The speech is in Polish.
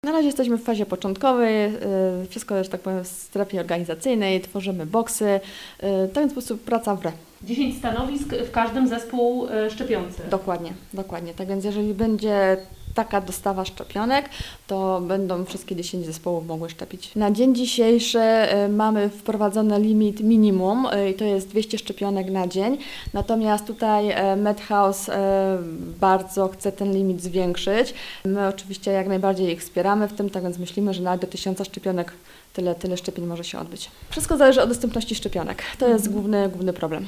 Na razie jesteśmy w fazie początkowej, wszystko, że tak powiem, w strefie organizacyjnej, tworzymy boksy, to więc po prostu praca w grę. 10 stanowisk, w każdym zespół szczepiący. Dokładnie. Tak więc jeżeli będzie taka dostawa szczepionek, to będą wszystkie 10 zespołów mogły szczepić. Na dzień dzisiejszy mamy wprowadzony limit minimum i to jest 200 szczepionek na dzień. Natomiast tutaj MedHouse bardzo chce ten limit zwiększyć. My oczywiście jak najbardziej ich wspieramy w tym, tak więc myślimy, że nawet do 1000 szczepionek tyle szczepień może się odbyć. Wszystko zależy od dostępności szczepionek. To jest główny problem.